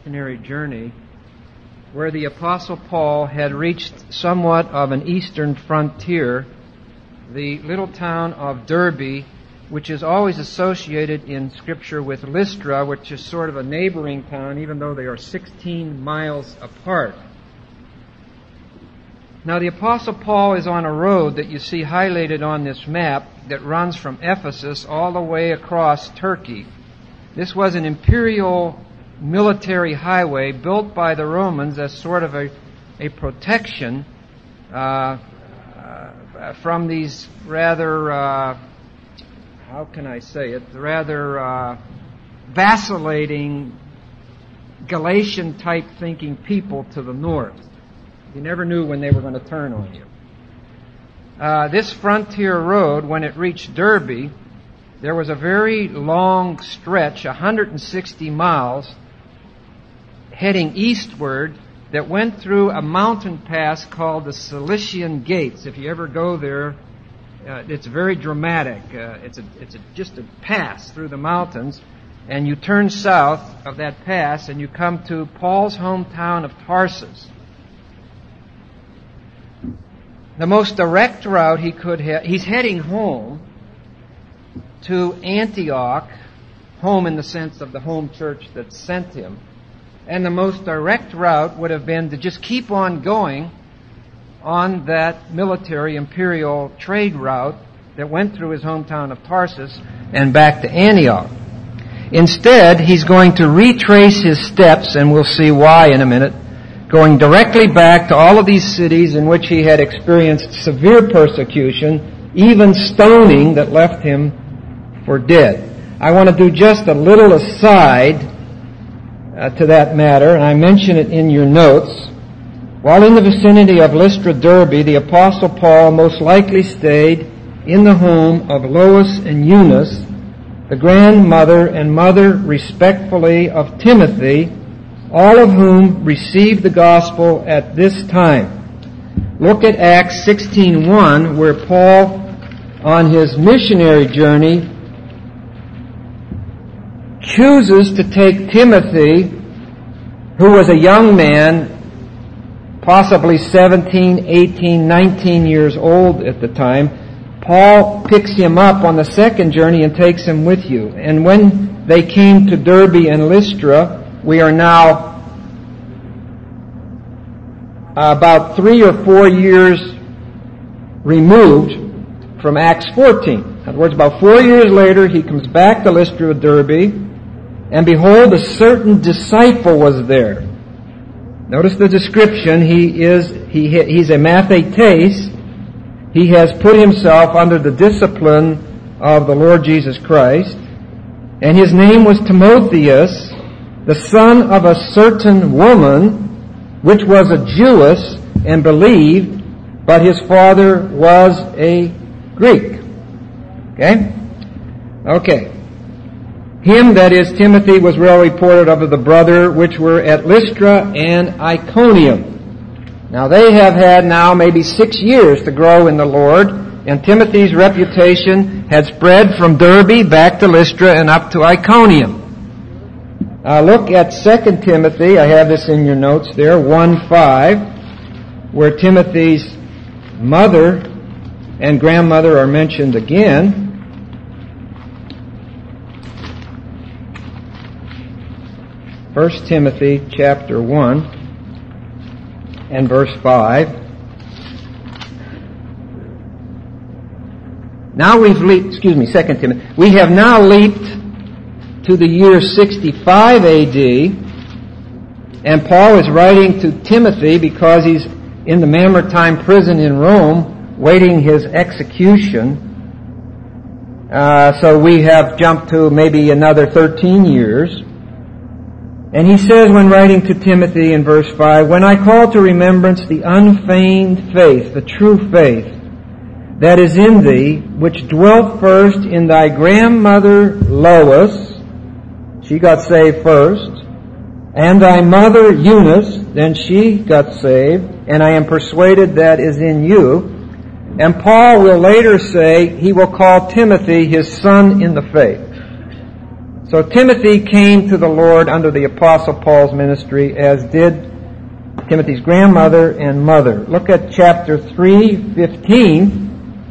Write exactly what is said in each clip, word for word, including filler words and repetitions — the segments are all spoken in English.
missionary journey where the Apostle Paul had reached somewhat of an eastern frontier, the little town of Derbe, which is always associated in Scripture with Lystra, which is sort of a neighboring town, even though they are sixteen miles apart. Now, the Apostle Paul is on a road that you see highlighted on this map that runs from Ephesus all the way across Turkey. This was an imperial military highway built by the Romans as sort of a, a protection uh, uh, from these rather, uh, how can I say it, rather uh, vacillating Galatian-type thinking people to the north. You never knew when they were going to turn on you. Uh, this frontier road, when it reached Derbe, there was a very long stretch, one hundred sixty miles, heading eastward, that went through a mountain pass called the Cilician Gates. If you ever go there, uh, it's very dramatic. Uh, it's a, it's a, just a pass through the mountains, and you turn south of that pass, and you come to Paul's hometown of Tarsus. The most direct route he could have, he's heading home to Antioch, home in the sense of the home church that sent him. And the most direct route would have been to just keep on going on that military imperial trade route that went through his hometown of Tarsus and back to Antioch. Instead, he's going to retrace his steps, and we'll see why in a minute, going directly back to all of these cities in which he had experienced severe persecution, even stoning that left him for dead. I want to do just a little aside uh, to that matter, and I mention it in your notes. While in the vicinity of Lystra, Derbe, the Apostle Paul most likely stayed in the home of Lois and Eunice, the grandmother and mother, respectfully, of Timothy, all of whom received the gospel at this time. Look at Acts sixteen one, where Paul, on his missionary journey, chooses to take Timothy, who was a young man, possibly seventeen, eighteen, nineteen years old at the time. Paul picks him up on the second journey and takes him with you. And when they came to Derbe and Lystra, we are now about three or four years removed from Acts fourteen. In other words, about four years later, he comes back to Lystra, Derbe, and behold, a certain disciple was there. Notice the description. He is he he's a mathetes. He has put himself under the discipline of the Lord Jesus Christ, and his name was Timotheus, the son of a certain woman, which was a Jewess and believed, but his father was a Greek. Okay? Okay. Him, that is Timothy, was well reported of the brother which were at Lystra and Iconium. Now they have had now maybe six years to grow in the Lord, and Timothy's reputation had spread from Derbe back to Lystra and up to Iconium. Uh, look at Second Timothy, I have this in your notes there, one five, where Timothy's mother and grandmother are mentioned again. First Timothy chapter one and verse five. Now we've leaped, excuse me, Second Timothy. We have now leaped to the year sixty-five A D, and Paul is writing to Timothy because he's in the Mamertine prison in Rome waiting his execution. Uh, so we have jumped to maybe another thirteen years. And he says when writing to Timothy in verse five, "When I call to remembrance the unfeigned faith, the true faith, that is in thee, which dwelt first in thy grandmother Lois," she got saved first, "and thy mother Eunice," then she got saved, "and I am persuaded that is in you." And Paul will later say he will call Timothy his son in the faith. So Timothy came to the Lord under the Apostle Paul's ministry, as did Timothy's grandmother and mother. Look at chapter three fifteen,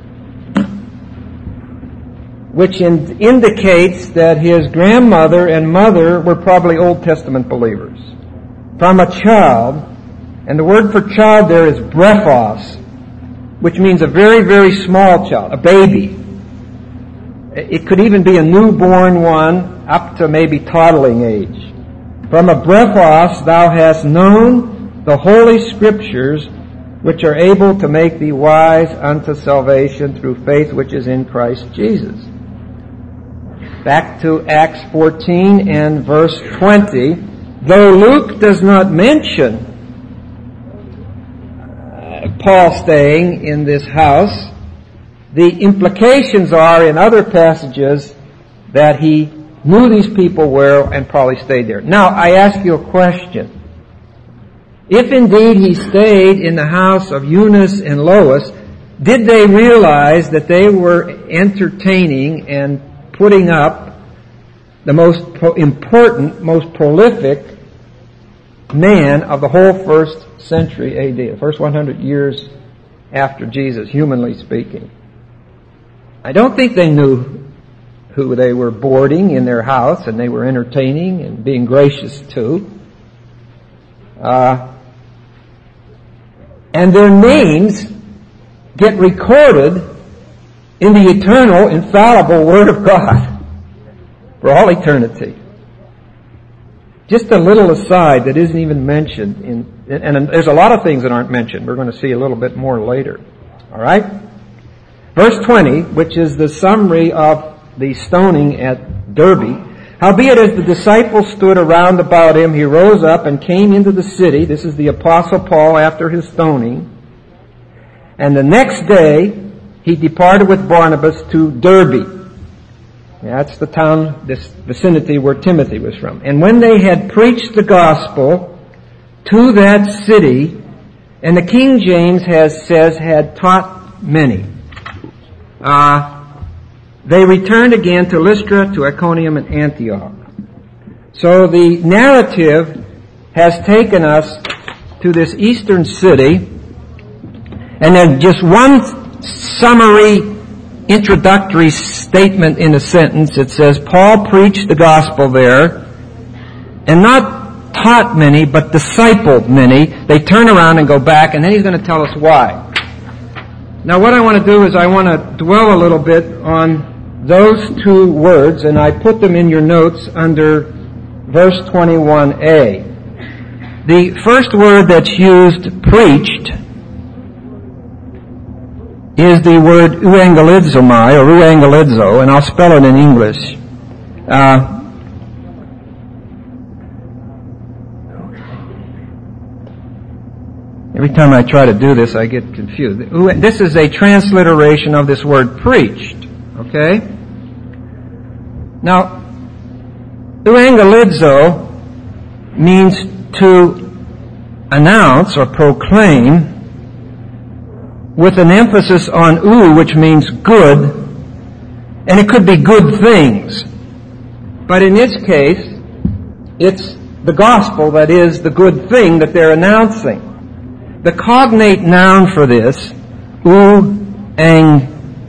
which in, indicates that his grandmother and mother were probably Old Testament believers. From a child, and the word for child there is brephos, which means a very, very small child, a baby. It could even be a newborn one up to maybe toddling age. From a brephos thou hast known the holy scriptures, which are able to make thee wise unto salvation through faith which is in Christ Jesus. Back to Acts fourteen and verse twenty. Though Luke does not mention uh, Paul staying in this house, the implications are in other passages that he knew these people well and probably stayed there. Now, I ask you a question. If indeed he stayed in the house of Eunice and Lois, did they realize that they were entertaining and putting up the most pro- important, most prolific man of the whole first century A D, the first one hundred years after Jesus, humanly speaking? I don't think they knew who they were boarding in their house and they were entertaining and being gracious to. Uh, and their names get recorded in the eternal, infallible Word of God for all eternity. Just a little aside that isn't even mentioned in, and there's a lot of things that aren't mentioned. We're going to see a little bit more later. All right? Verse twenty, which is the summary of the stoning at Derbe. Howbeit as the disciples stood around about him, he rose up and came into the city. This is the Apostle Paul after his stoning. And the next day, he departed with Barnabas to Derbe. That's the town, this vicinity where Timothy was from. And when they had preached the gospel to that city, and the King James has says had taught many, uh, they returned again to Lystra, to Iconium, and Antioch. So the narrative has taken us to this eastern city, and then just one summary introductory statement in a sentence. It says, Paul preached the gospel there, and not taught many, but discipled many. They turn around and go back, and then he's going to tell us why. Now what I want to do is I want to dwell a little bit on those two words, and I put them in your notes under verse twenty-one a. The first word that's used, preached, is the word euangelizomai, or euangelizo, and I'll spell it in English. Uh, every time I try to do this, I get confused. This is a transliteration of this word preached, okay? Now, euangelizo means to announce or proclaim, with an emphasis on eu, which means good, and it could be good things. But in this case, it's the gospel that is the good thing that they're announcing. The cognate noun for this, euangelion,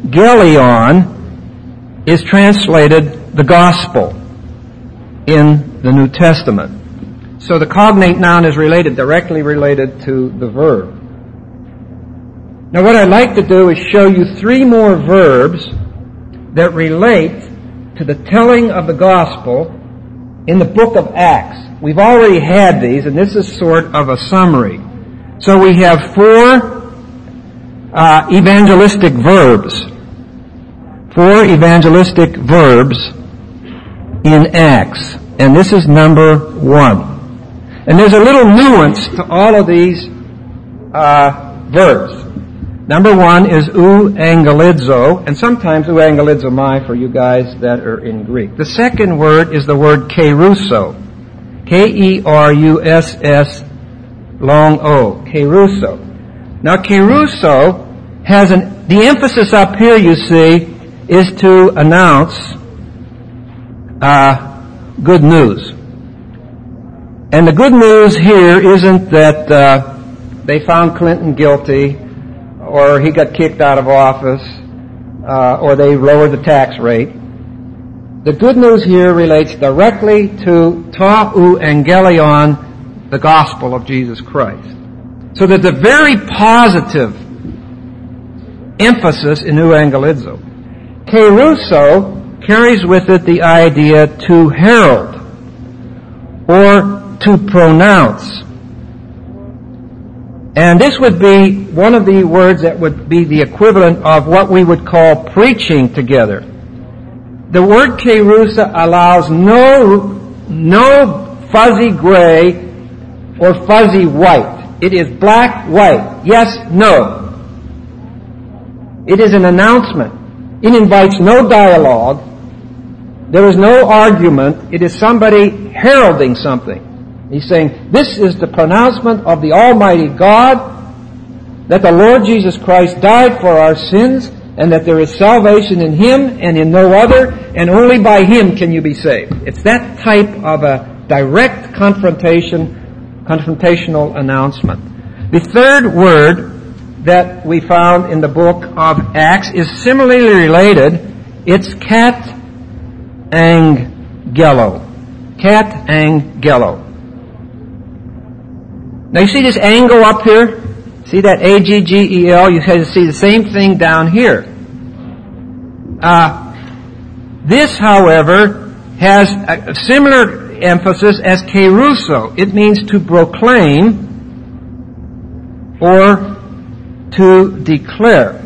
is translated the gospel in the New Testament. So the cognate noun is related, directly related to the verb. Now what I'd like to do is show you three more verbs that relate to the telling of the gospel in the book of Acts. We've already had these, and this is sort of a summary. So we have four uh, evangelistic verbs. Four evangelistic verbs in Acts. And this is number one. And there's a little nuance to all of these uh, verbs. Number one is euangelizo, and sometimes euangelizomai for you guys that are in Greek. The second word is the word kerusso. K E R U S S long O. Kerusso. Now kerusso has an, the emphasis up here, you see, is to announce uh, good news. And the good news here isn't that uh, they found Clinton guilty, or he got kicked out of office, uh, or they lowered the tax rate. The good news here relates directly to ta euangelion, the gospel of Jesus Christ. So there's a very positive emphasis in euangelizo. Kerusso carries with it the idea to herald or to pronounce. And this would be one of the words that would be the equivalent of what we would call preaching together. The word kerusa allows no, no fuzzy gray or fuzzy white. It is black, white, yes, no. It is an announcement. It invites no dialogue. There is no argument. It is somebody heralding something. He's saying, this is the pronouncement of the Almighty God, that the Lord Jesus Christ died for our sins, and that there is salvation in Him and in no other, and only by Him can you be saved. It's that type of a direct confrontation, confrontational announcement. The third word that we found in the book of Acts is similarly related. It's kat angelo. Kat angelo. Now you see this angle up here? See that A G G E L? You see the same thing down here. Uh, this, however, has a similar emphasis as kerusso. It means to proclaim or to declare.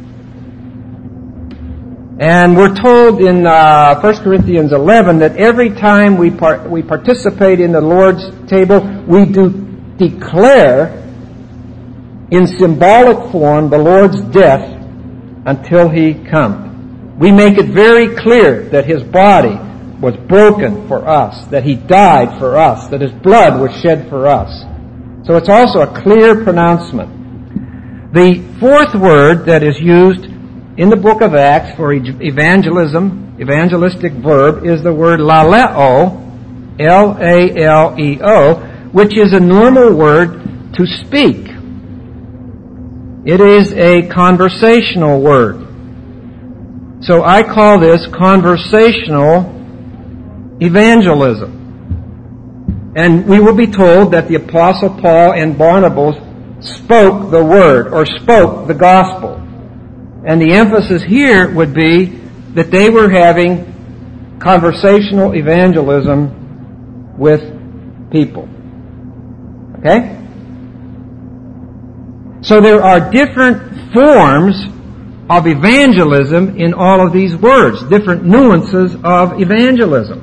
And we're told in uh, First Corinthians eleven that every time we par- we participate in the Lord's table, we do declare in symbolic form the Lord's death until He comes. We make it very clear that His body was broken for us, that He died for us, that His blood was shed for us. So it's also a clear pronouncement. The fourth word that is used in the book of Acts for evangelism, evangelistic verb, is the word laleo, L A L E O, which is a normal word to speak. It is a conversational word. So I call this conversational evangelism. And we will be told that the Apostle Paul and Barnabas spoke the word, or spoke the gospel. And the emphasis here would be that they were having conversational evangelism with people. Okay? So there are different forms of evangelism in all of these words, different nuances of evangelism.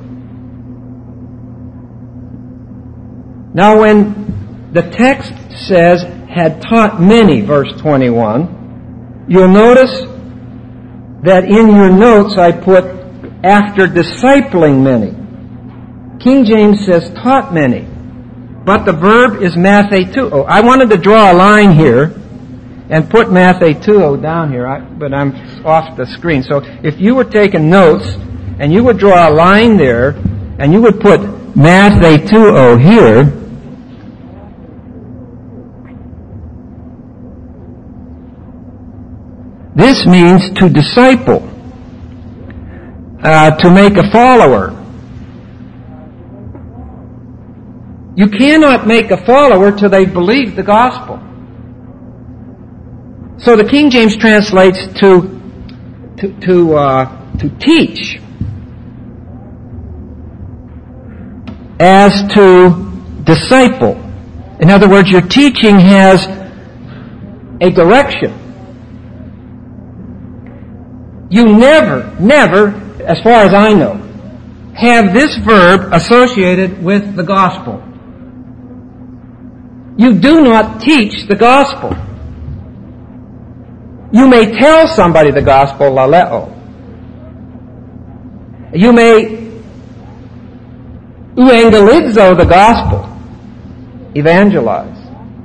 Now when the text says, had taught many, verse twenty-one, you'll notice that in your notes I put, after discipling many. King James says, taught many. But the verb is mathetuo. I wanted to draw a line here and put mathetuo down here, I, but I'm off the screen. So if you were taking notes and you would draw a line there and you would put mathetuo here, this means to disciple, uh, to make a follower. You cannot make a follower till they believe the gospel. So the King James translates to to to, uh, to teach as to disciple. In other words, your teaching has a direction. You never, never, as far as I know, have this verb associated with the gospel. You do not teach the gospel. You may tell somebody the gospel, laleo. You may euangelizo the gospel, evangelize.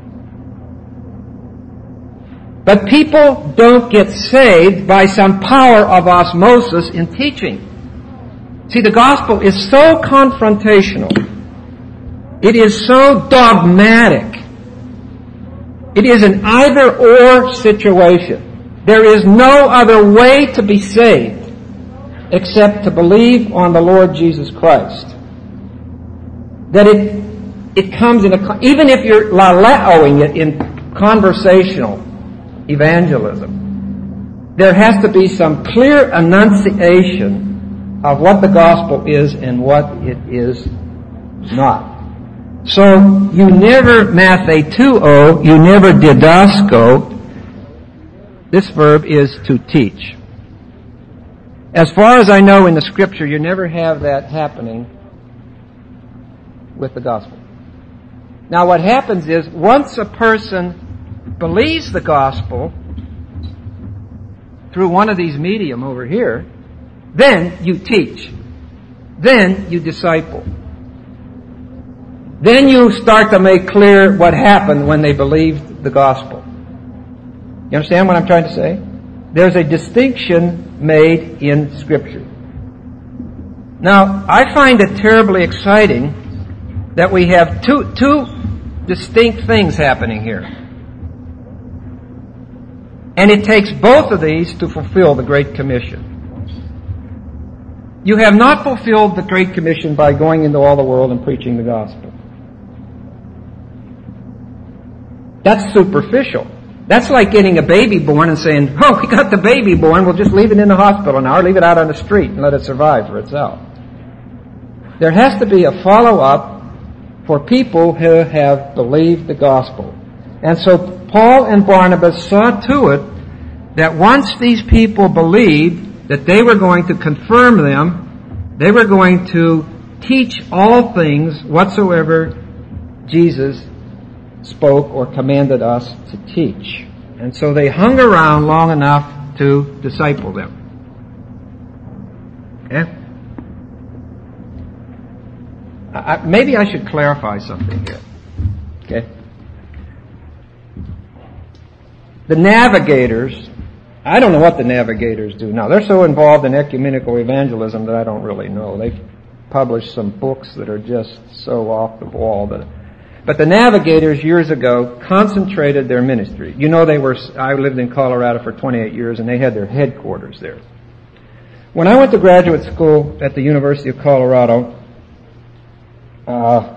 But people don't get saved by some power of osmosis in teaching. See, the gospel is so confrontational. It is so dogmatic. It is an either-or situation. There is no other way to be saved except to believe on the Lord Jesus Christ. That it it comes in a, even if you're la-la-ohing it in conversational evangelism, there has to be some clear enunciation of what the gospel is and what it is not. So you never mathetuo, you never didasko. This verb is to teach. As far as I know in the Scripture, you never have that happening with the gospel. Now what happens is, once a person believes the gospel through one of these medium over here, then you teach. Then you disciple. Then you start to make clear what happened when they believed the gospel. You understand what I'm trying to say? There's a distinction made in Scripture. Now, I find it terribly exciting that we have two, two distinct things happening here. And it takes both of these to fulfill the Great Commission. You have not fulfilled the Great Commission by going into all the world and preaching the gospel. That's superficial. That's like getting a baby born and saying, oh, we got the baby born, we'll just leave it in the hospital now, or leave it out on the street and let it survive for itself. There has to be a follow-up for people who have believed the gospel. And so Paul and Barnabas saw to it that once these people believed, that they were going to confirm them, they were going to teach all things whatsoever Jesus spoke or commanded us to teach. And so they hung around long enough to disciple them. Okay? I, maybe I should clarify something here. Okay? The navigators, I don't know what the navigators do now. They're so involved in ecumenical evangelism that I don't really know. They've published some books that are just so off the wall that... But the navigators years ago concentrated their ministry. You know, they were, I lived in Colorado for twenty-eight years and they had their headquarters there. When I went to graduate school at the University of Colorado, uh,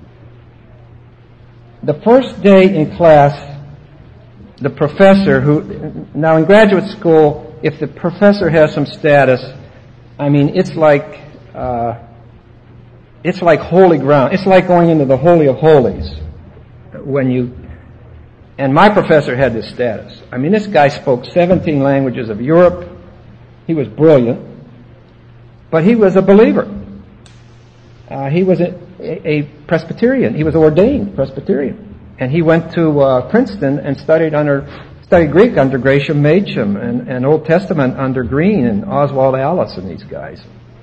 the first day in class, the professor who, now in graduate school, if the professor has some status, I mean, it's like, uh, It's like holy ground. It's like going into the Holy of Holies when you, and my professor had this status. I mean, this guy spoke seventeen languages of Europe. He was brilliant, but he was a believer. Uh, he was a, a Presbyterian. He was ordained Presbyterian. And he went to uh, Princeton and studied under, studied Greek under Gratian Machen and, and Old Testament under Green and Oswald Alice and these guys.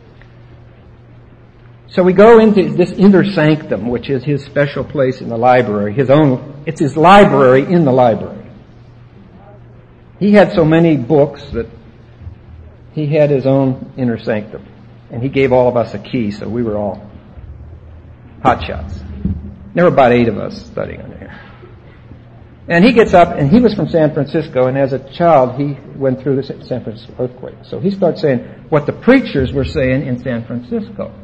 So we go into this inner sanctum, which is his special place in the library, his own, it's his library in the library. He had so many books that he had his own inner sanctum. And he gave all of us a key, so we were all hotshots. There were about eight of us studying in there. And he gets up, and he was from San Francisco, and as a child, he went through the San Francisco earthquake. So he starts saying what the preachers were saying in San Francisco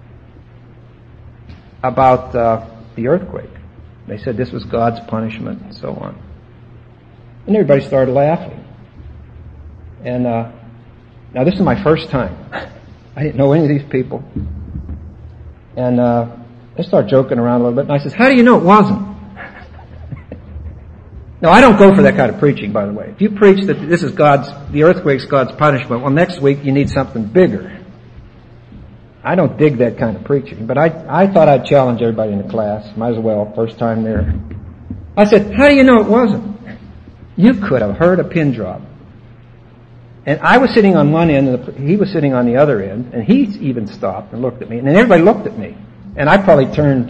about uh, the earthquake. They said this was God's punishment and so on. And everybody started laughing. And uh, now this is my first time. I didn't know any of these people. And uh, they started joking around a little bit. And I says, how do you know it wasn't? No, I don't go for that kind of preaching, by the way. If you preach that this is God's, the earthquake's God's punishment, well, next week you need something bigger. I don't dig that kind of preaching, but I, I thought I'd challenge everybody in the class. Might as well, first time there. I said, how do you know it wasn't? You could have heard a pin drop. And I was sitting on one end, and he was sitting on the other end, and he even stopped and looked at me. And then everybody looked at me. And I probably turned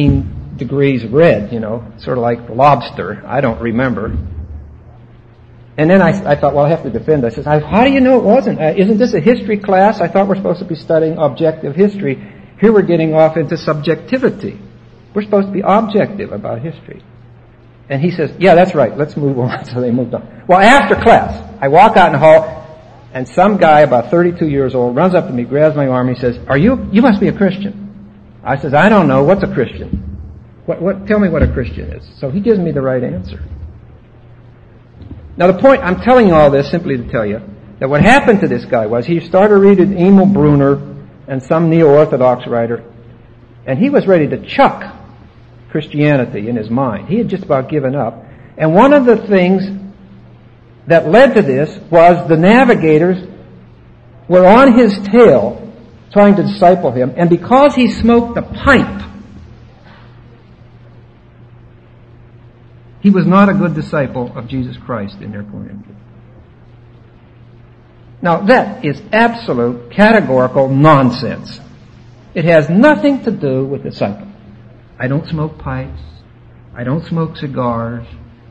fifteen degrees red, you know, sort of like lobster. I don't remember. And then I, I thought, well, I have to defend. I says, how do you know it wasn't? Uh, isn't this a history class? I thought we're supposed to be studying objective history. Here we're getting off into subjectivity. We're supposed to be objective about history. And he says, yeah, that's right. Let's move on. So they moved on. Well, after class, I walk out in the hall, and some guy about thirty-two years old runs up to me, grabs my arm, and he says, are you, you must be a Christian. I says, I don't know. What's a Christian? What, what, tell me what a Christian is. So he gives me the right answer. Now the point, I'm telling you all this simply to tell you that what happened to this guy was he started reading Emil Brunner and some neo-Orthodox writer, and he was ready to chuck Christianity in his mind. He had just about given up. And one of the things that led to this was the navigators were on his tail trying to disciple him, and because he smoked a pipe, he was not a good disciple of Jesus Christ in their point of view. Now that is absolute, categorical nonsense. It has nothing to do with disciple. I don't smoke pipes. I don't smoke cigars.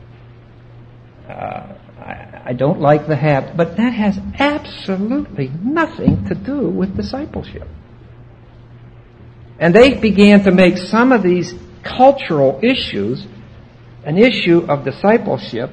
Uh, I, I don't like the habit. But that has absolutely nothing to do with discipleship. And they began to make some of these cultural issues an issue of discipleship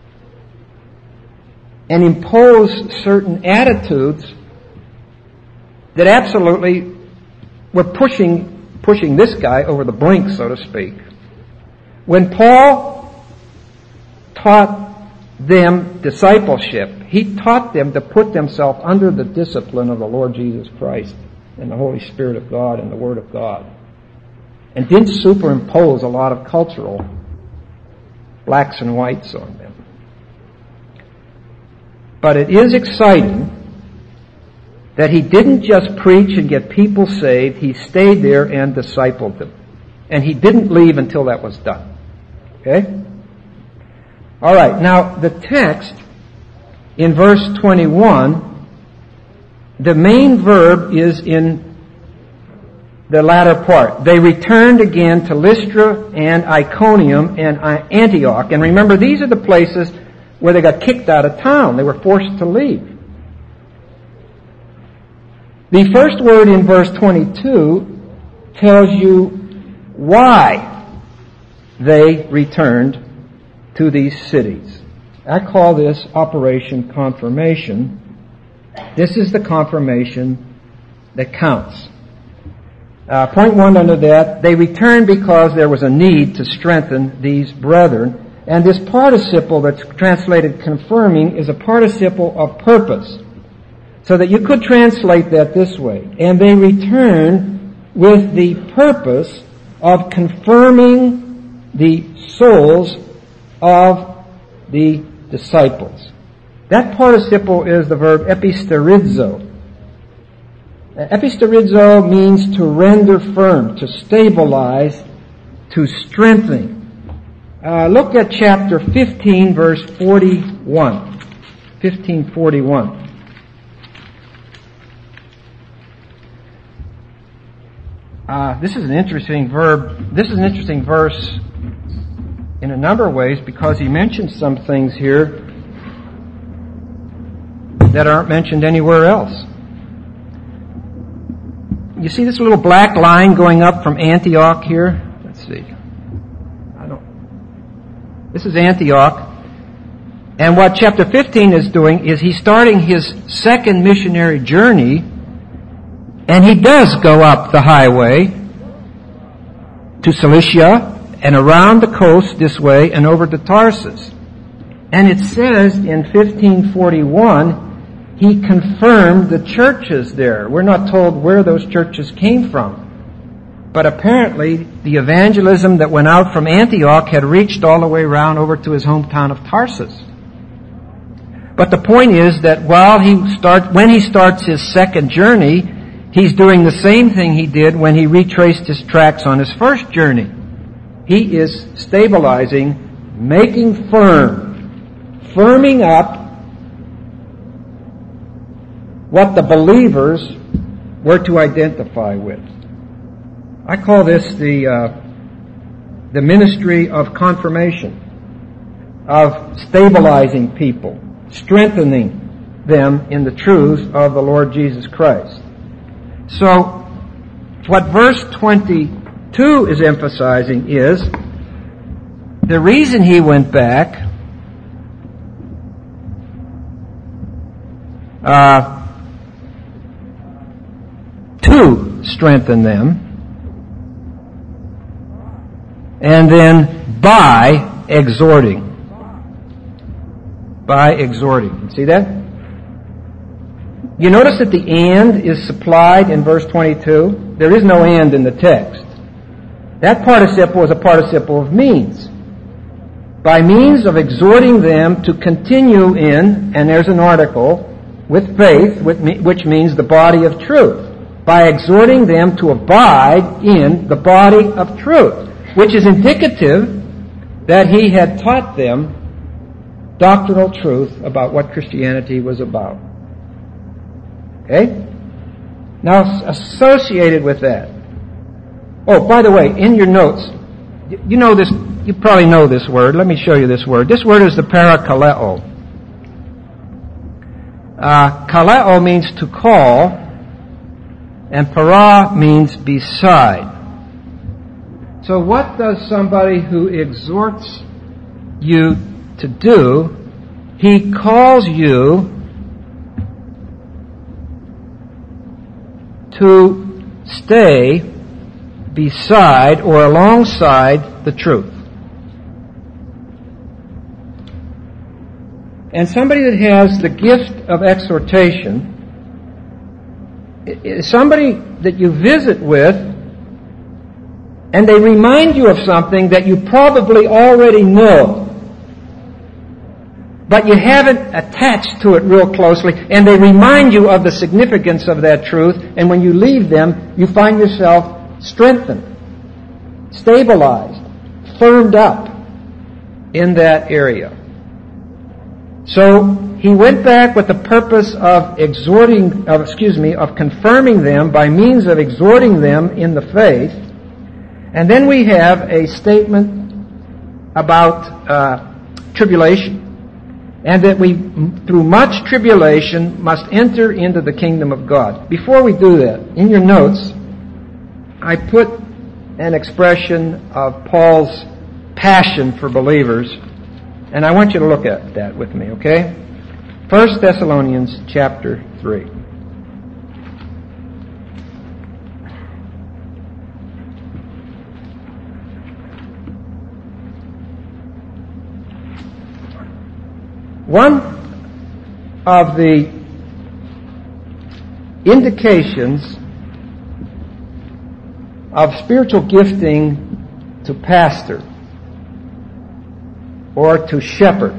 and impose certain attitudes that absolutely were pushing pushing this guy over the brink, so to speak. When Paul taught them discipleship, he taught them to put themselves under the discipline of the Lord Jesus Christ and the Holy Spirit of God and the Word of God, and didn't superimpose a lot of cultural blacks and whites on them. But it is exciting that he didn't just preach and get people saved, he stayed there and discipled them. And he didn't leave until that was done. Okay? All right, now the text in verse twenty-one, the main verb is in the latter part. They returned again to Lystra and Iconium and Antioch. And remember, these are the places where they got kicked out of town. They were forced to leave. The first word in verse twenty-two tells you why they returned to these cities. I call this Operation Confirmation. This is the confirmation that counts. Uh, point one under that, they returned because there was a need to strengthen these brethren. And this participle that's translated confirming is a participle of purpose. So that you could translate that this way. And they return with the purpose of confirming the souls of the disciples. That participle is the verb episterizo. Episterizo means to render firm, to stabilize, to strengthen. Uh, look at chapter fifteen, verse forty-one. fifteen forty-one. Uh, this is an interesting verb. This is an interesting verse in a number of ways because he mentions some things here that aren't mentioned anywhere else. You see this little black line going up from Antioch here? Let's see. I don't. This is Antioch. And what chapter fifteen is doing is he's starting his second missionary journey. And he does go up the highway to Cilicia and around the coast this way and over to Tarsus. And it says in fifteen forty-one, he confirmed the churches there. We're not told where those churches came from. But apparently the evangelism that went out from Antioch had reached all the way around over to his hometown of Tarsus. But the point is that while he start, when he starts his second journey, he's doing the same thing he did when he retraced his tracks on his first journey. He is stabilizing, making firm, firming up what the believers were to identify with. I call this the uh, the ministry of confirmation, of stabilizing people. strengthening them in the truth of the Lord Jesus Christ. So, what verse twenty-two is emphasizing is the reason he went back uh, to strengthen them, and then by exhorting. By exhorting. See that? You notice that the and is supplied in verse twenty-two. There is no and in the text. That participle is a participle of means. By means of exhorting them to continue in, and there's an article, with faith, which means the body of truth. By exhorting them to abide in the body of truth, which is indicative that he had taught them doctrinal truth about what Christianity was about. Okay? Now, associated with that. Oh, by the way, in your notes, you know this, you probably know this word. Let me show you this word. This word is the parakaleo. Uh, kaleo means to call, and para means beside. So what does somebody who exhorts you to do? He calls you to stay beside or alongside the truth. And somebody that has the gift of exhortation is somebody that you visit with, and they remind you of something that you probably already know, but you haven't attached to it real closely, and they remind you of the significance of that truth, and when you leave them, you find yourself strengthened, stabilized, firmed up in that area. So he went back with the purpose of exhorting, of, excuse me, of confirming them by means of exhorting them in the faith. And then we have a statement about uh, tribulation, and that we, through much tribulation, must enter into the kingdom of God. Before we do that, in your notes, I put an expression of Paul's passion for believers, and I want you to look at that with me, okay? First Thessalonians chapter three. One of the indications of spiritual gifting to pastor or to shepherd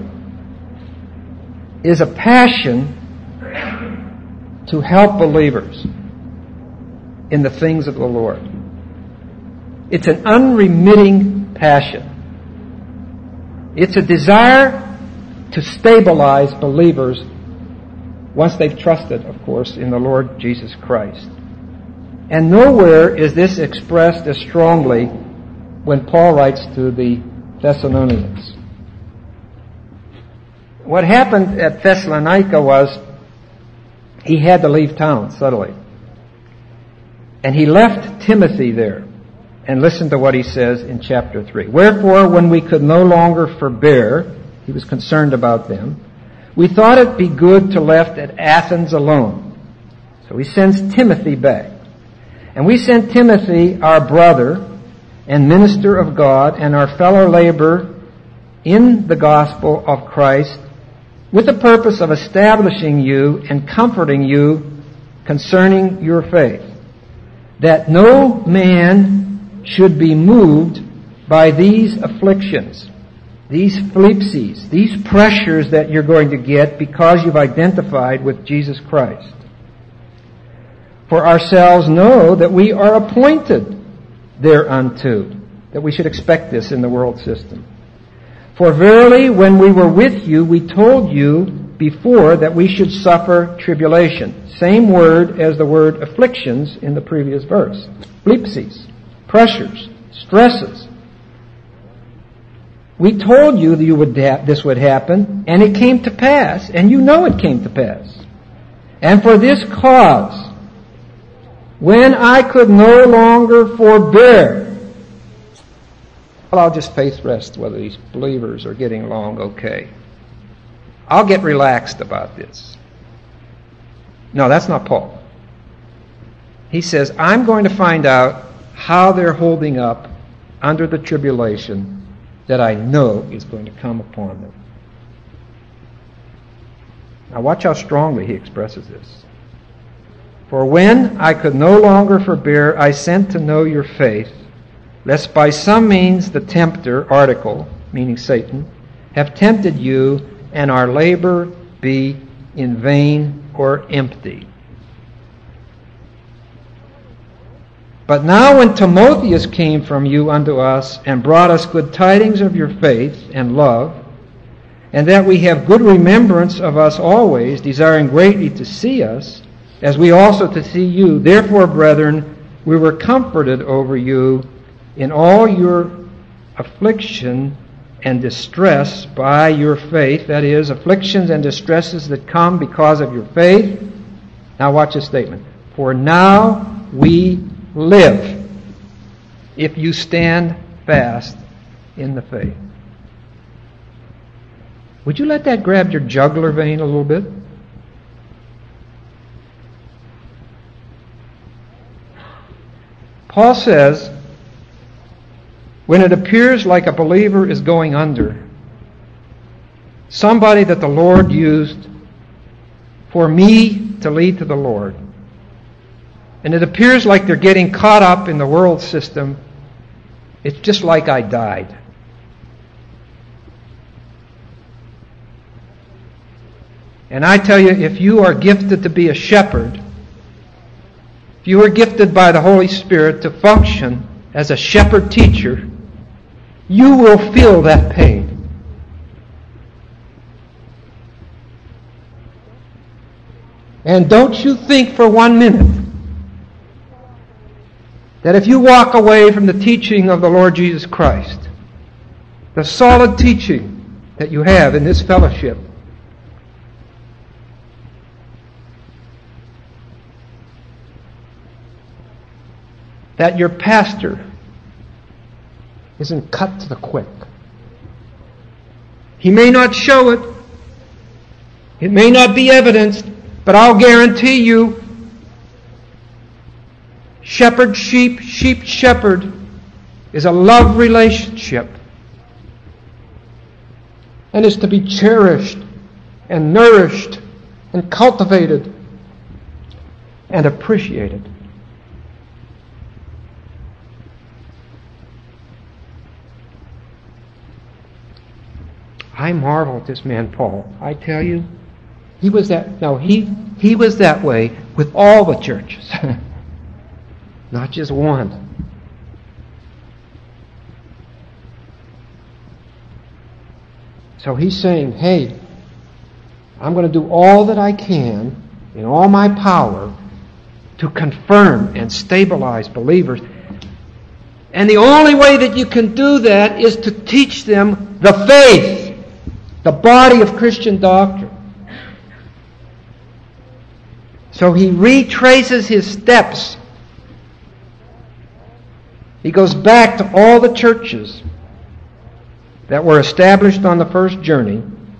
is a passion to help believers in the things of the Lord. It's an unremitting passion. It's a desire to stabilize believers once they've trusted, of course, in the Lord Jesus Christ. And nowhere is this expressed as strongly when Paul writes to the Thessalonians. What happened at Thessalonica was he had to leave town suddenly. And he left Timothy there. And listen to what he says in chapter three. Wherefore, when we could no longer forbear, he was concerned about them, we thought it be good to left at Athens alone. So he sends Timothy back. And we sent Timothy, our brother and minister of God and our fellow laborer in the gospel of Christ, with the purpose of establishing you and comforting you concerning your faith, that no man should be moved by these afflictions, these thlipses, these pressures that you're going to get because you've identified with Jesus Christ. For ourselves know that we are appointed thereunto, that we should expect this in the world system. For verily, when we were with you, we told you before that we should suffer tribulation. Same word as the word afflictions in the previous verse. Thlipses, pressures, stresses. We told you that you would ha- this would happen, and it came to pass, and you know it came to pass. And for this cause, when I could no longer forbear, well, I'll just faith rest whether these believers are getting along okay. I'll get relaxed about this. No, that's not Paul. He says, I'm going to find out how they're holding up under the tribulation that I know is going to come upon them. Now watch how strongly he expresses this. For when I could no longer forbear, I sent to know your faith, lest by some means the tempter, article, meaning Satan, have tempted you, and our labor be in vain or empty. But now when Timotheus came from you unto us, and brought us good tidings of your faith and love, and that we have good remembrance of us always, desiring greatly to see us, as we also to see you. Therefore, brethren, we were comforted over you in all your affliction and distress by your faith, that is, afflictions and distresses that come because of your faith. Now watch this statement. For now we live, if you stand fast in the faith. Would you let that grab your jugular vein a little bit? Paul says, when it appears like a believer is going under, somebody that the Lord used for me to lead to the Lord, and it appears like they're getting caught up in the world system, it's just like I died. And I tell you, if you are gifted to be a shepherd, if you are gifted by the Holy Spirit to function as a shepherd teacher, you will feel that pain. And don't you think for one minute that if you walk away from the teaching of the Lord Jesus Christ, the solid teaching that you have in this fellowship, that your pastor isn't cut to the quick. He may not show it. It may not be evidenced, but I'll guarantee you, shepherd sheep, sheep shepherd is a love relationship. And is to be cherished and nourished and cultivated and appreciated. I marvel at this man Paul. I tell you, he was that. No, he he was that way with all the churches, not just one. So he's saying, "Hey, I'm going to do all that I can in all my power to confirm and stabilize believers." And the only way that you can do that is to teach them the faith. The body of Christian doctrine. So he retraces his steps. He goes back to all the churches that were established on the first journey,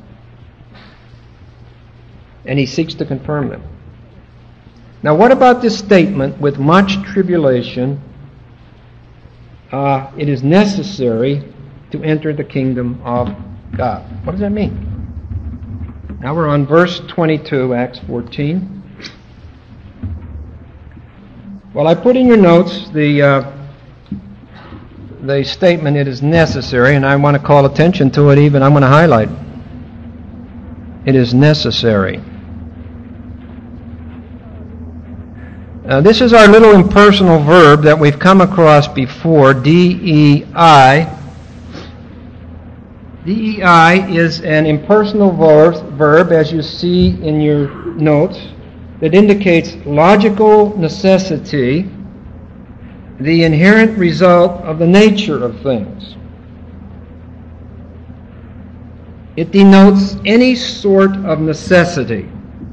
and he seeks to confirm them. Now, what about this statement, with much tribulation, uh, it is necessary to enter the kingdom of God? What does that mean? Now we're on verse twenty-two, Acts fourteen. Well, I put in your notes the uh, the statement, it is necessary, and I want to call attention to it even. I'm going to highlight. It is necessary. Uh, this is our little impersonal verb that we've come across before, D E I. D E I is an impersonal verb, as you see in your notes, that indicates logical necessity, the inherent result of the nature of things. It denotes any sort of necessity.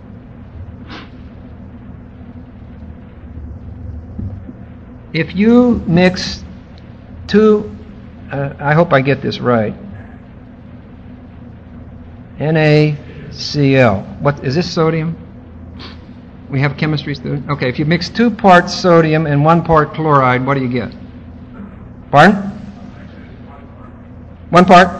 If you mix two, uh, I hope I get this right, NaCl. What is this, sodium? We have a chemistry student? Okay, if you mix two parts sodium and one part chloride, what do you get? Pardon? One part?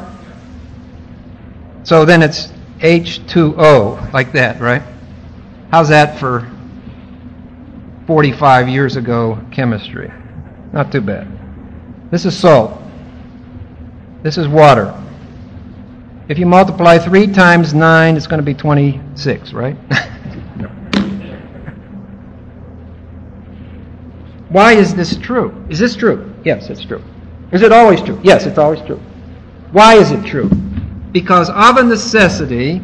So then it's H two O, like that, right? How's that for forty-five years ago chemistry? Not too bad. This is salt. This is water. If you multiply three times nine, it's going to be twenty-six, right? No. Why is this true? Is this true? Yes, it's true. Is it always true? Yes, it's always true. Why is it true? Because of a necessity,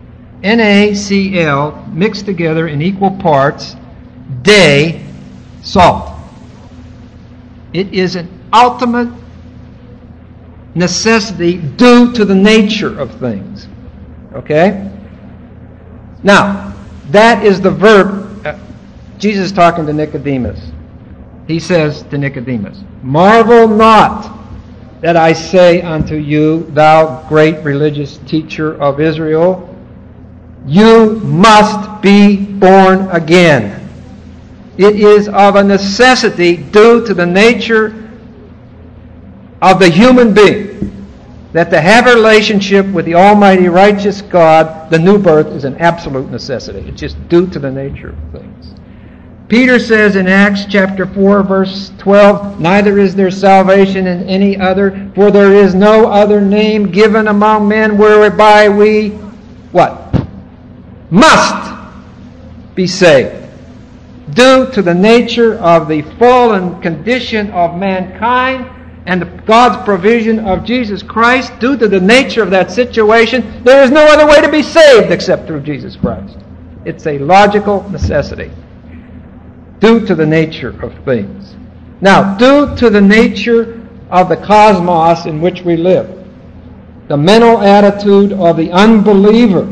NaCl mixed together in equal parts, day, salt. It is an ultimate necessity due to the nature of things. Okay? Now, that is the verb. Uh, Jesus is talking to Nicodemus. He says to Nicodemus, "Marvel not that I say unto you, thou great religious teacher of Israel, you must be born again. It is of a necessity due to the nature of the human being that to have a relationship with the Almighty righteous God, the new birth is an absolute necessity. It's just due to the nature of things." Peter says in Acts chapter four, verse twelve, "Neither is there salvation in any other, for there is no other name given among men whereby we," what? "Must be saved." Due to the nature of the fallen condition of mankind and God's provision of Jesus Christ, due to the nature of that situation, there is no other way to be saved except through Jesus Christ. It's a logical necessity. Due to the nature of things. Now, due to the nature of the cosmos in which we live, the mental attitude of the unbeliever,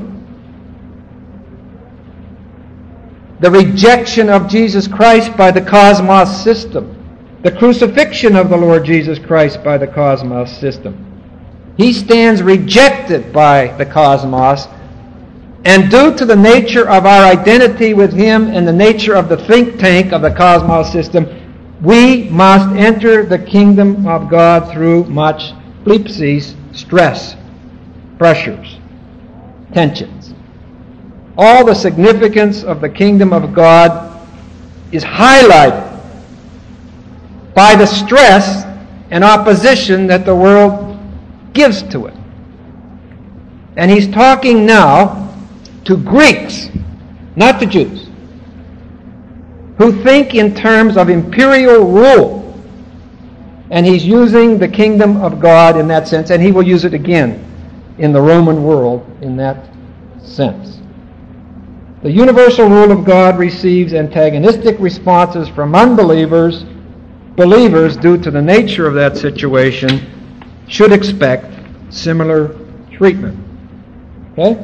the rejection of Jesus Christ by the cosmos system, the crucifixion of the Lord Jesus Christ by the cosmos system. He stands rejected by the cosmos, and due to the nature of our identity with Him and the nature of the think tank of the cosmos system, we must enter the kingdom of God through much thlipsis, stress, pressures, tensions. All the significance of the kingdom of God is highlighted by the stress and opposition that the world gives to it. And he's talking now to Greeks, not to Jews, who think in terms of imperial rule. And he's using the kingdom of God in that sense, and he will use it again in the Roman world in that sense. The universal rule of God receives antagonistic responses from unbelievers. Believers, due to the nature of that situation, should expect similar treatment. Okay?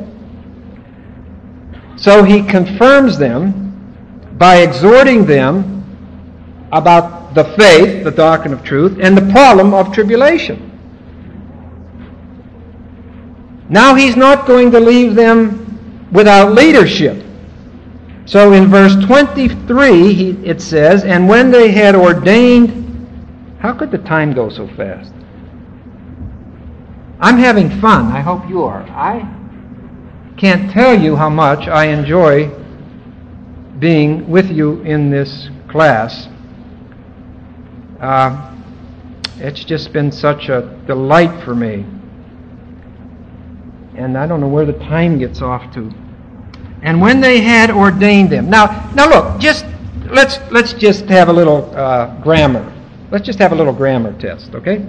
So he confirms them by exhorting them about the faith, the doctrine of truth, and the problem of tribulation. Now he's not going to leave them without leadership. So in verse twenty-three, he, it says, "And when they had ordained..." How could the time go so fast? I'm having fun. I hope you are. I can't tell you how much I enjoy being with you in this class. Uh, it's just been such a delight for me. And I don't know where the time gets off to. "And when they had ordained them..." Now, now look, just let's let's just have a little uh, grammar. Let's just have a little grammar test, okay?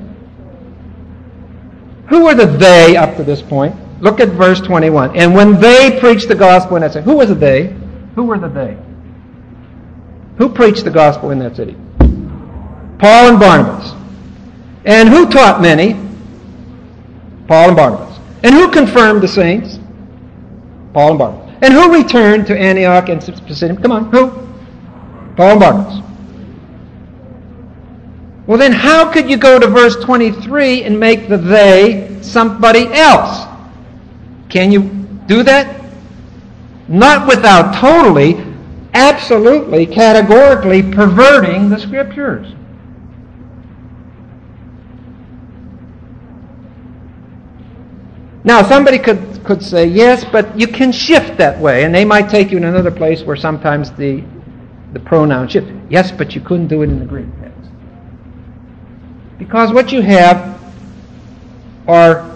Who were the they up to this point? Look at verse twenty-one. "And when they preached the gospel in that city..." Who was the they? Who were the they? Who preached the gospel in that city? Paul and Barnabas. And who taught many? Paul and Barnabas. And who confirmed the saints? Paul and Barnabas. And who returned to Antioch and Pisidium? Come on, who? Paul and Barnabas. Well, then how could you go to verse twenty-three and make the they somebody else? Can you do that? Not without totally, absolutely, categorically perverting the Scriptures. Now, somebody could, could say, yes, but you can shift that way, and they might take you in another place where sometimes the, the pronoun shifts. Yes, but you couldn't do it in the Greek text. Because what you have are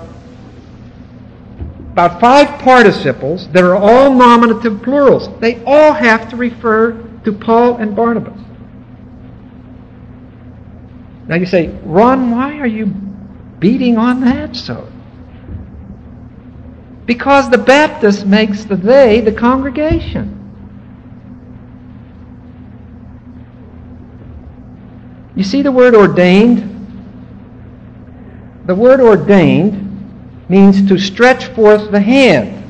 about five participles that are all nominative plurals. They all have to refer to Paul and Barnabas. Now you say, Ron, why are you beating on that so? Because the Baptist makes the they the congregation. You see the word ordained? The word ordained means to stretch forth the hand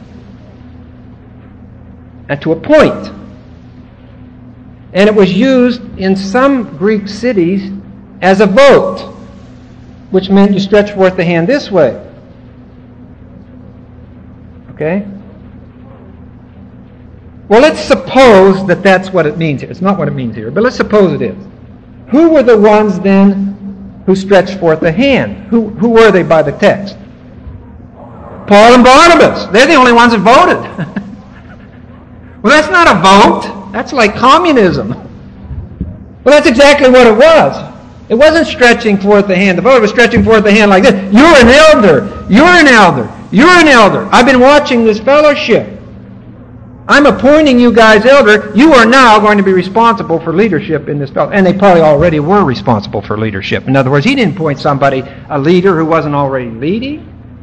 and to appoint. And it was used in some Greek cities as a vote, which meant you stretch forth the hand this way. Okay? Well, let's suppose that that's what it means here. It's not what it means here, but let's suppose it is. Who were the ones then who stretched forth the hand? Who, who were they by the text? Paul and Barnabas. They're the only ones that voted. Well, that's not a vote. That's like communism. Well, that's exactly what it was. It wasn't stretching forth the hand. The vote was stretching forth the hand like this. You're an elder. You're an elder. You're an elder. I've been watching this fellowship. I'm appointing you guys elder. You are now going to be responsible for leadership in this fellowship. And they probably already were responsible for leadership. In other words, he didn't appoint somebody, a leader who wasn't already leading.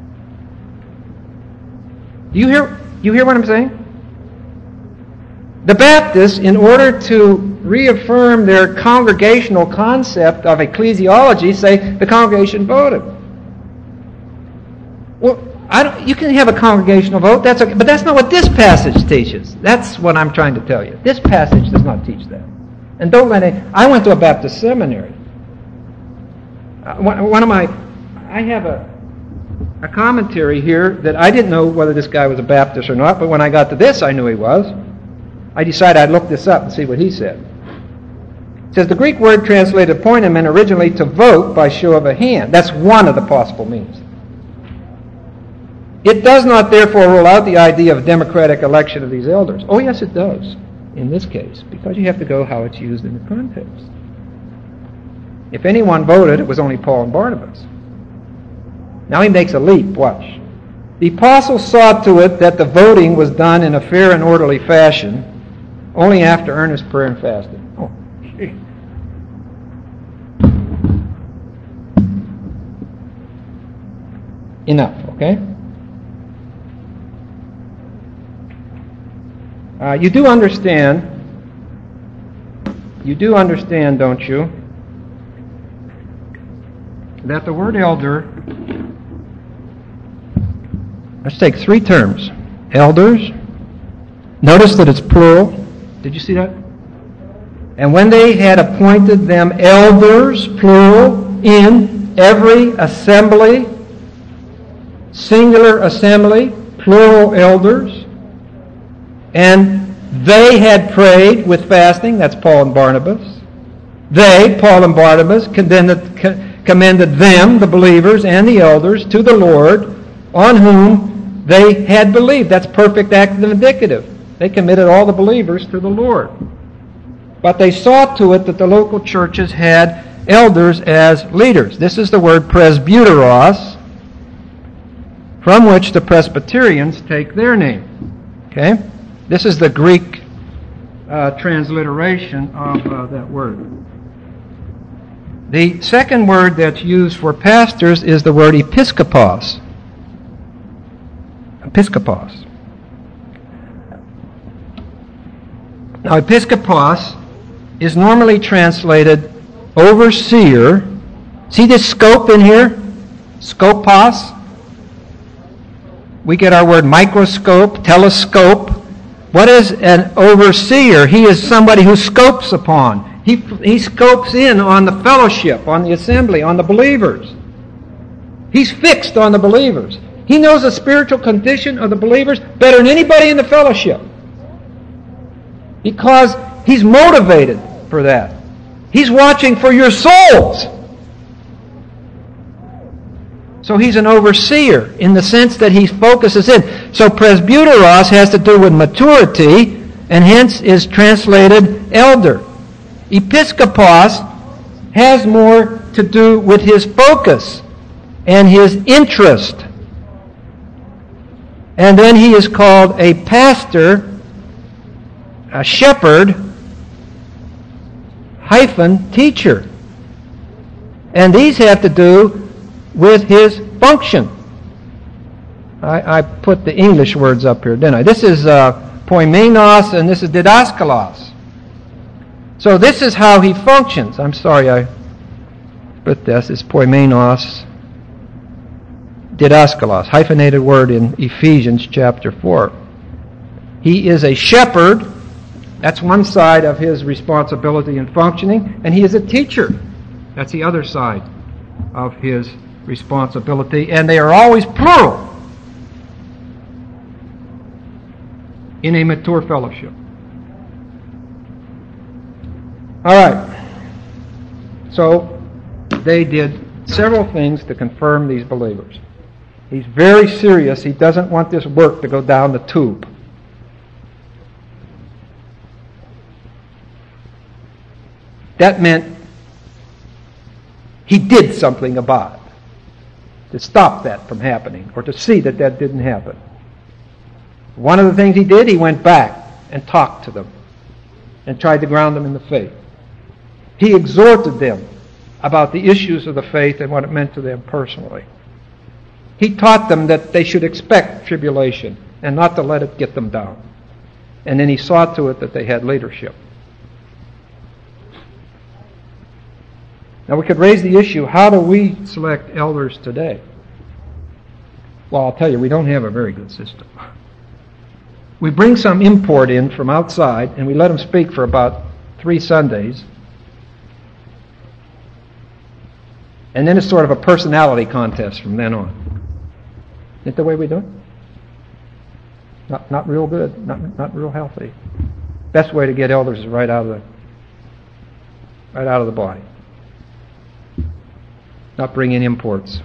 Do you hear, you hear what I'm saying? The Baptists, in order to reaffirm their congregational concept of ecclesiology, say the congregation voted. Well, I don't, you can have a congregational vote, that's okay, but that's not what this passage teaches. That's what I'm trying to tell you. This passage does not teach that. And don't let it... I went to a Baptist seminary. Uh, one, one of my... I have a, a commentary here that I didn't know whether this guy was a Baptist or not, but when I got to this, I knew he was. I decided I'd look this up and see what he said. It says, the Greek word translated appointed meant originally to vote by show of a hand. That's one of the possible means. It does not therefore rule out the idea of democratic election of these elders. Oh, yes, it does, in this case, because you have to go how it's used in the context. If anyone voted, it was only Paul and Barnabas. Now he makes a leap, watch. The apostles saw to it that the voting was done in a fair and orderly fashion, only after earnest prayer and fasting. Oh, gee. Enough, okay? Uh, you do understand, you do understand, don't you, that the word elder, let's take three terms. Elders, notice that it's plural. Did you see that? And when they had appointed them elders, plural, in every assembly, singular assembly, plural elders, and they had prayed with fasting, that's Paul and Barnabas. They, Paul and Barnabas, commended, commended them, the believers and the elders, to the Lord, on whom they had believed. That's perfect active indicative. They committed all the believers to the Lord. But they saw to it that the local churches had elders as leaders. This is the word presbyteros, from which the Presbyterians take their name. Okay? This is the Greek uh, transliteration of uh, that word. The second word that's used for pastors is the word episkopos. Episkopos. Now, episkopos is normally translated overseer. See this scope in here? Skopos. we get our word microscope, telescope. What is an overseer? He is somebody who scopes upon. He, he scopes in on the fellowship, on the assembly, on the believers. He's fixed on the believers. He knows the spiritual condition of the believers better than anybody in the fellowship. Because he's motivated for that. He's watching for your souls. So he's an overseer in the sense that he focuses in. So presbyteros has to do with maturity and hence is translated elder. Episkopos has more to do with his focus and his interest. And then he is called a pastor, a shepherd, hyphen, teacher. And these have to do with his function. I, I put the English words up here, didn't I? This is uh, poimenos and this is didaskalos. So this is how he functions. I'm sorry, I put this. It's poimenos, didaskalos, hyphenated word in Ephesians chapter four. He is a shepherd. That's one side of his responsibility and functioning. And he is a teacher. That's the other side of his responsibility. And they are always plural in a mature fellowship. All right. So they did several things to confirm these believers. He's very serious. He doesn't want this work to go down the tube. That meant he did something about it to stop that from happening or to see that that didn't happen. One of the things he did, he went back and talked to them and tried to ground them in the faith. He exhorted them about the issues of the faith and what it meant to them personally. He taught them that they should expect tribulation and not to let it get them down. And then he saw to it that they had leadership. Now we could raise the issue, how do we select elders today? Well, I'll tell you, we don't have a very good system. We bring some import in from outside and we let them speak for about three Sundays. And then it's sort of a personality contest from then on. Isn't that the way we do it? Not not real good, not not real healthy. Best way to get elders is right out of the right out of the body. Not bring in imports.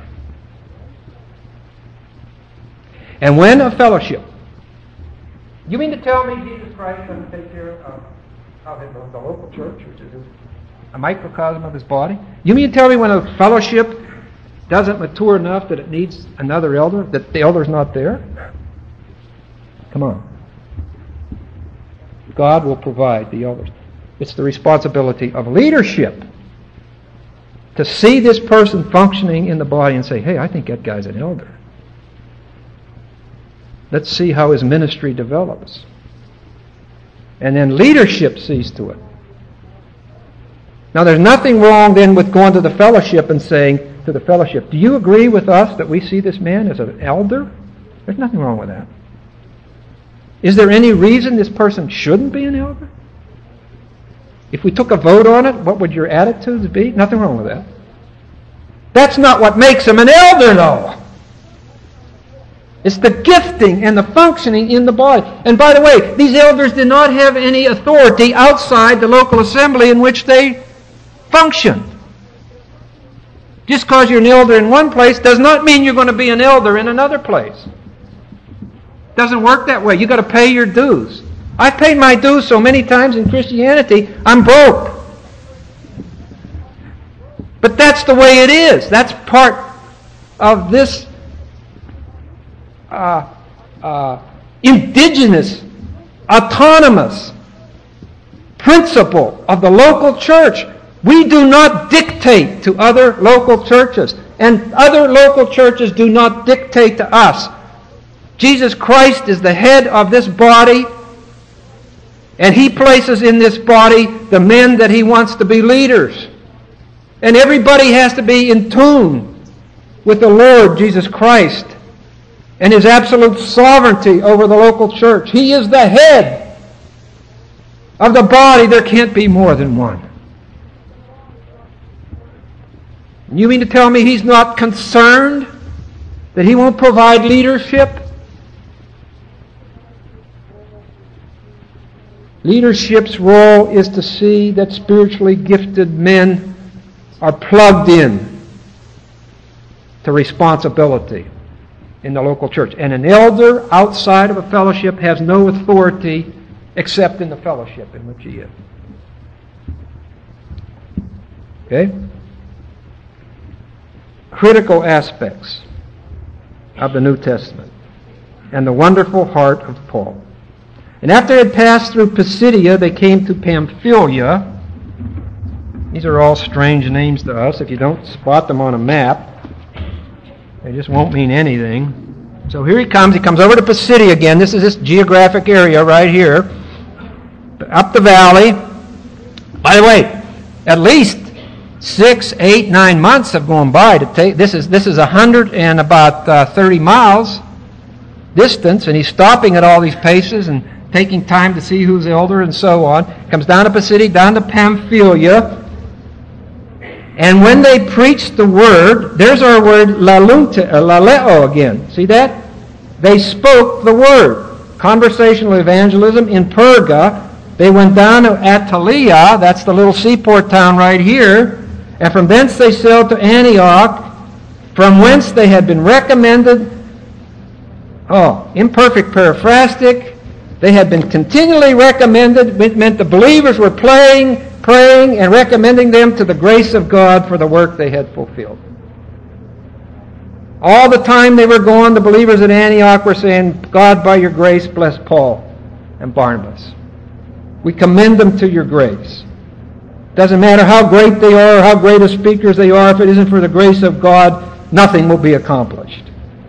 And when a fellowship, you mean to tell me Jesus Christ doesn't take care of, of his, the local church, which is a microcosm of his body? You mean to tell me when a fellowship doesn't mature enough that it needs another elder, that the elder's not there? Come on. God will provide the elders. It's the responsibility of leadership to see this person functioning in the body and say, hey, I think that guy's an elder. Let's see how his ministry develops. And then leadership sees to it. Now there's nothing wrong then with going to the fellowship and saying to the fellowship, do you agree with us that we see this man as an elder? There's nothing wrong with that. Is there any reason this person shouldn't be an elder? If we took a vote on it, what would your attitudes be? Nothing wrong with that. That's not what makes him an elder, though. It's the gifting and the functioning in the body. And by the way, these elders did not have any authority outside the local assembly in which they functioned. Just because you're an elder in one place does not mean you're going to be an elder in another place. It doesn't work that way. You've got to pay your dues. I've paid my dues so many times in Christianity, I'm broke. But that's the way it is. That's part of this uh, uh, indigenous, autonomous principle of the local church. We do not dictate to other local churches, and other local churches do not dictate to us. Jesus Christ is the head of this body, and He places in this body the men that He wants to be leaders. And everybody has to be in tune with the Lord Jesus Christ and His absolute sovereignty over the local church. He is the head of the body. There can't be more than one. You mean to tell me He's not concerned that He won't provide leadership? Leadership's role is to see that spiritually gifted men are plugged in to responsibility in the local church. And an elder outside of a fellowship has no authority except in the fellowship in which he is. Okay? Critical aspects of the New Testament and the wonderful heart of Paul. And after they had passed through Pisidia, they came to Pamphylia. These are all strange names to us. If you don't spot them on a map, they just won't mean anything. So here he comes. He comes over to Pisidia again. This is this geographic area right here. Up the valley. By the way, at least six, eight, nine months have gone by to take. This is this is a hundred and about uh, thirty miles distance, and he's stopping at all these places and taking time to see who's elder and so on. Comes down to Pisidia, down to Pamphylia. And when they preached the word, there's our word lalunte, uh, laleo again. See that? They spoke the word. Conversational evangelism in Perga. They went down to Attalia, that's the little seaport town right here, and from thence they sailed to Antioch, from whence they had been recommended. Oh, imperfect paraphrastic. They had been continually recommended. It meant the believers were praying, praying and recommending them to the grace of God for the work they had fulfilled. All the time they were gone, the believers at Antioch were saying, God, by your grace, bless Paul and Barnabas. We commend them to your grace. Doesn't matter how great they are or how great as speakers they are, if it isn't for the grace of God, nothing will be accomplished.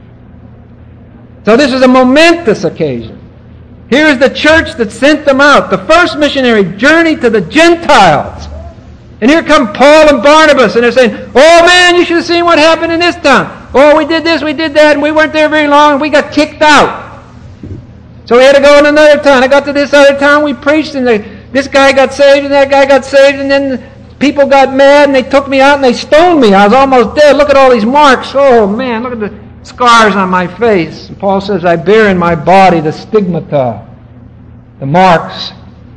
So this is a momentous occasion. Here's the church that sent them out, the first missionary journey to the Gentiles. And here come Paul and Barnabas, and they're saying, oh man, you should have seen what happened in this town. Oh, we did this, we did that, and we weren't there very long, and we got kicked out. So we had to go in another town. I got to this other town, we preached, and they, this guy got saved, and that guy got saved, and then people got mad, and they took me out, and they stoned me. I was almost dead. Look at all these marks. Oh man, look at the scars on my face. And Paul says, I bear in my body the stigmata, the marks,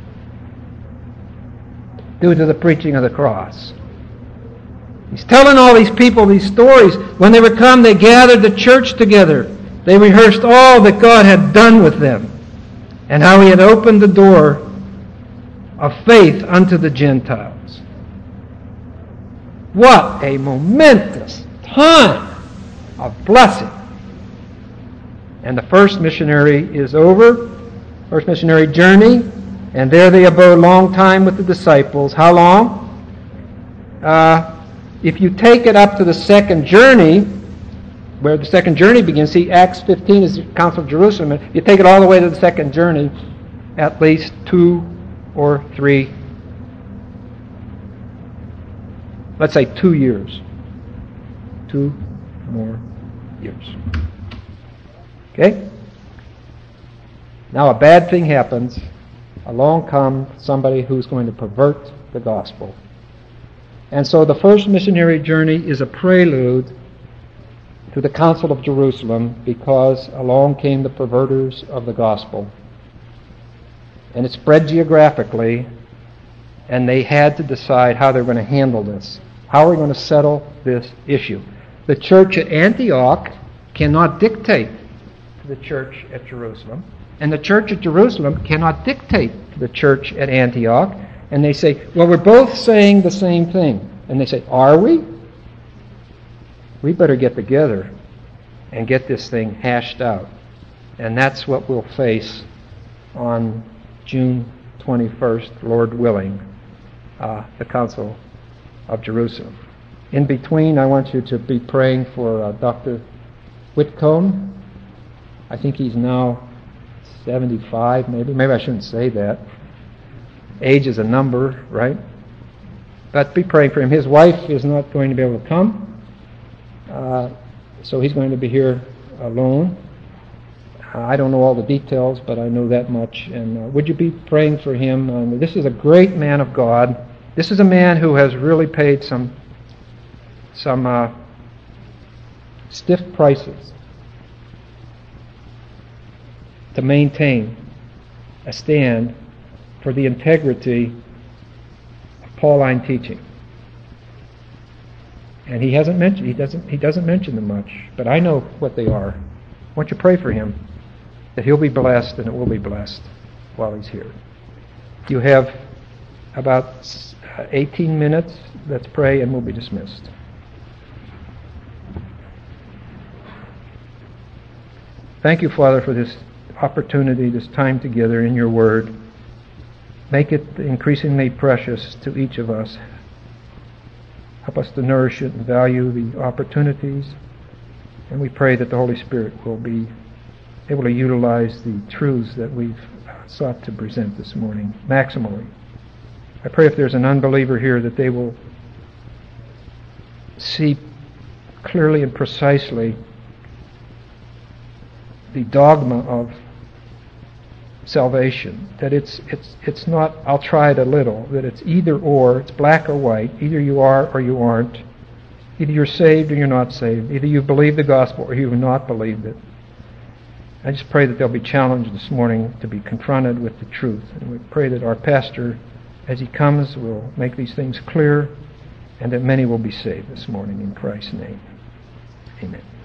due to the preaching of the cross. He's telling all these people these stories. When they would come, they gathered the church together. They rehearsed all that God had done with them and how He had opened the door of faith unto the Gentiles. What a momentous time of blessing. And the first missionary is over, first missionary journey, and there they abode a long time with the disciples. How long? Uh, if you take it up to the second journey, where the second journey begins, see, Acts fifteen is the Council of Jerusalem, and you take it all the way to the second journey, at least two or three, let's say two years. Two more years. Okay? Now a bad thing happens. Along comes somebody who's going to pervert the gospel. And so the first missionary journey is a prelude to the Council of Jerusalem, because along came the perverters of the gospel. And it spread geographically, and they had to decide how they're going to handle this. How are we going to settle this issue? The church at Antioch cannot dictate to the church at Jerusalem. And the church at Jerusalem cannot dictate to the church at Antioch. And they say, well, we're both saying the same thing. And they say, are we? We better get together and get this thing hashed out. And that's what we'll face on June twenty-first, Lord willing, uh, the Council of Jerusalem. In between, I want you to be praying for uh, Doctor Whitcomb. I think he's now seventy-five, maybe. Maybe I shouldn't say that. Age is a number, right? But be praying for him. His wife is not going to be able to come, uh, so he's going to be here alone. Uh, I don't know all the details, but I know that much. And uh, would you be praying for him? Um, this is a great man of God. This is a man who has really paid some some uh, stiff prices to maintain a stand for the integrity of Pauline teaching. And he hasn't mentioned he doesn't he doesn't mention them much, but I know what they are. Why don't you pray for him, that he'll be blessed and it will be blessed while he's here. You have about eighteen minutes. Let's pray and we'll be dismissed. Thank you, Father, for this opportunity, this time together in your word. Make it increasingly precious to each of us. Help us to nourish it and value the opportunities. And we pray that the Holy Spirit will be able to utilize the truths that we've sought to present this morning maximally. I pray if there's an unbeliever here that they will see clearly and precisely the dogma of salvation, that it's it's it's not I'll try it a little, that it's either or, it's black or white, either you are or you aren't, either you're saved or you're not saved, either you believe the gospel or you have not believed it. I just pray that they'll be challenged this morning to be confronted with the truth, and we pray that our pastor, as he comes, will make these things clear, and that many will be saved this morning in Christ's name. Amen.